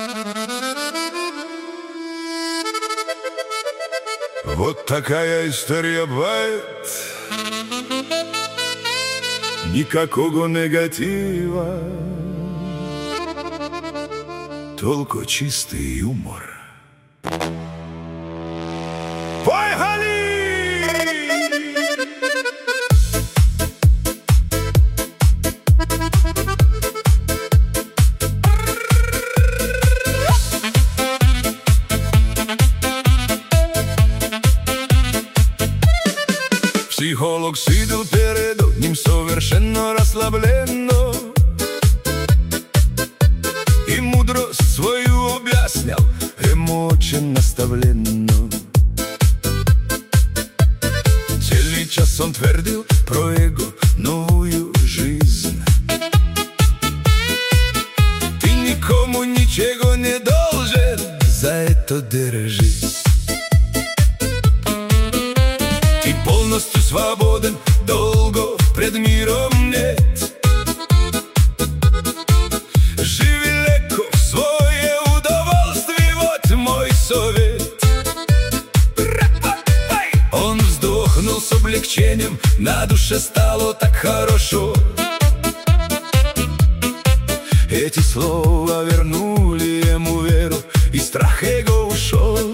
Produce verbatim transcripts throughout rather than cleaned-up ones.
Вот такая история бывает. Никакого негатива, только чистый юмор. Поехали! Психолог сидел перед ним совершенно расслабленно и мудрость свою объяснял ему очень наставленно. Целый час он твердил про его новую жизнь. Ты никому ничего не должен, за это держись. Ты полностью свободен, долго пред миром нет. Живи легко в свое удовольствие, вот мой совет. Он вздохнул с облегчением, на душе стало так хорошо. Эти слова вернули ему веру, и страх его ушел.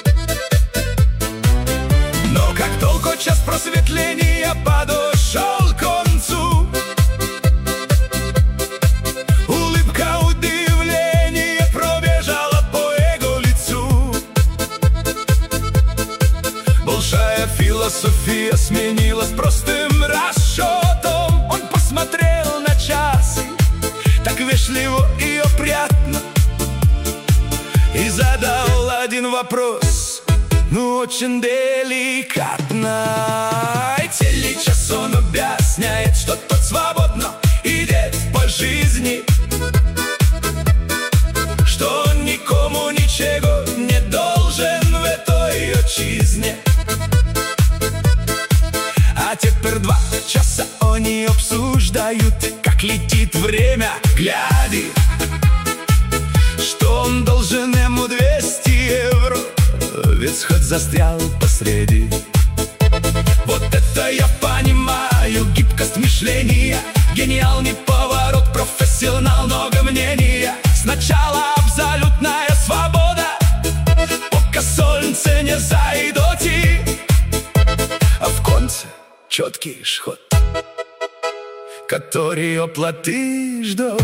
Но как только час просветления подошел к концу, улыбка удивления пробежала по его лицу. Большая философия сменилась простым расчетом. Он посмотрел на часы так вежливо и опрятно и задал один вопрос, ну очень деликатно. Целый час он объясняет, что тот свободно идет по жизни, что он никому ничего не должен в этой отчизне. А теперь два часа они обсуждают, как летит время, гляди, что он должен ему двести евро, ведь хоть застрял посреди. Вот это я понимаю, гибкость мышления, гениальный поворот, профессионал, много мнения. Сначала абсолютная свобода, пока солнце не зайдет, а в конце четкий ход, который оплаты ждет.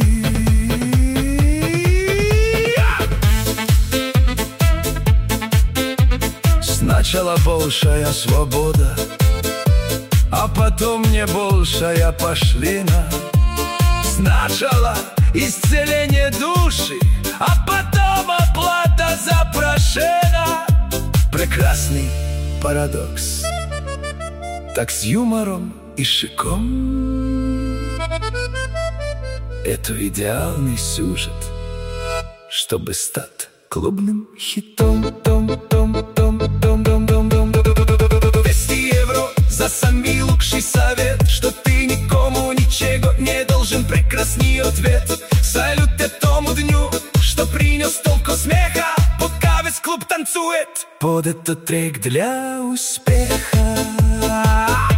Сначала большая свобода, а потом не большая пошлина. Сначала исцеление души, а потом оплата за прошено. Прекрасный парадокс, так с юмором и шиком. Это идеальный сюжет, чтобы стать клубным хитом. двести евро за самый лучший совет, что ты никому ничего не должен. Прекрасный ответ. Салют этому дню, что принес столько смеха, пока весь клуб танцует под этот трек для успеха.